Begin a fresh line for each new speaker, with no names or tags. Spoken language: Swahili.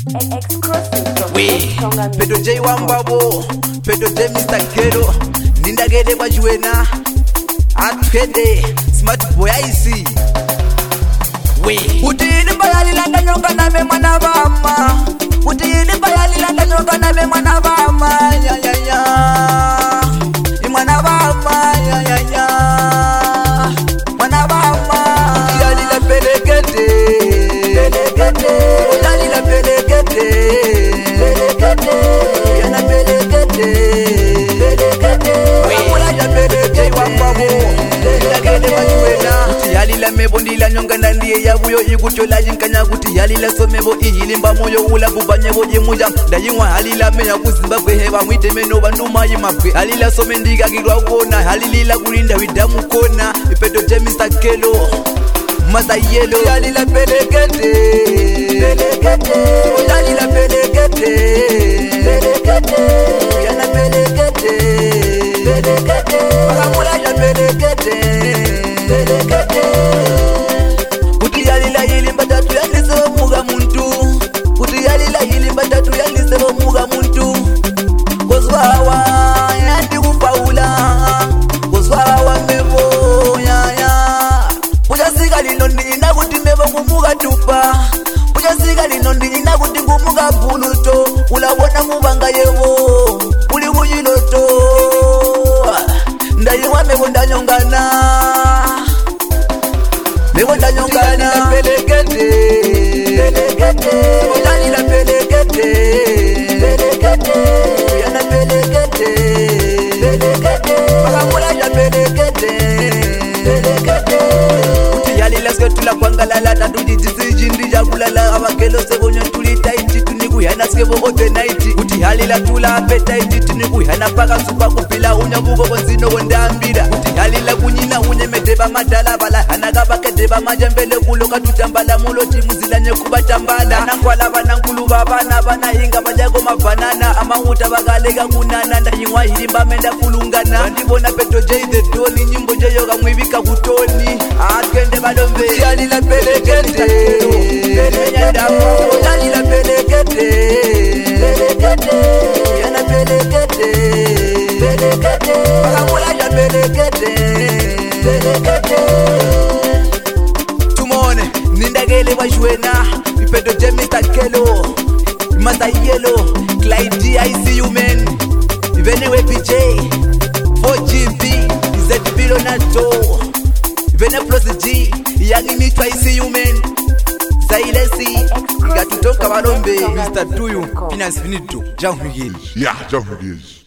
Pedro J Wambabo, Pedro J Mr. Ghetto, Ninda Gede Bajuena, Atwede, Smart Boy IC. Utini bayali landa nyonga na me manabama. Utini bayali landa nyonga na me manabama. Ya ya ya. Imanabama ya ya ya. Manabama. Yali la pelekete. Pelekete. Yali la pelekete. Pelekete. Yana pelekete. Pelekete. Wala ya pelekete wambabo. Ndagede bajuena. Yali la mebondi la nyonga ndiye yabuyo ikutola yinkanya kuti yali la somebo ihilimba moyo ula kubanyebo yemuja ndayinwa halila meya kuzimba kweheba mwitemeno banduma yimapwe halila some ndikakirwa kuona halilila kulinda widamu kona Pedro J Mr. Kelo Masa yelo yali la pelekete pelekete yali la pelekete pelekete yana pelekete pelekete akamula ya pelekete pelekete Kuti yalila yilimba tatu yandise muga muntu Kuti yalila yilimba tatu yandise muga muntu Kozwawa yandi kupaula Kozwawa mebo ya ya Pujasika lino ndina kuti mebo kumuga tupa Pujasika lino ndina kuti kumuga buluto Ulabona mubanga yewo Uli kujiloto Ndayiwa mebo ndanyongana Mewanda nyongana pelekete pelekete Mutani la pelekete pelekete Yana pelekete pelekete Makamula ya pelekete pelekete Uti yali la sketu la kwangala la Tadudi jisiji ndija kulala Abakelo sebonyo tulita iti Tuniku yana skebo ote naiti Uti yali la tula apeta iti Tuniku yana paka supa kupila Unya bugo konzino wendambira Uti yali la kunyina unye medeba madala Bala hanagaba kedeba majembele kuloka tutambala muloti muzilanye kubatambala Nankwala banankulu babana bana hinga bajago mabanana Amahuta bagalega kunana Ndayinwa hirimba menda kulungana Ndibona Pedro J the Doni Nyimbo jeyoga mwibika kutoni Atkende balombe Yali la pelekete Yali la pelekete Pelekete Yana pelekete Pelekete Makamula ya pelekete Pelekete Tumone Nindagele bajuena Pedro J Mr. Kelo Masa yelo Clyde ICU man Ivenewe PJ 4GB ZB Donato Ivene Plus G Yangi Nitwa ICU man Zailesi Igatutoka barombe Mr. Tuyu Finance Finito Jean Miguel
Yeah, Jean Miguel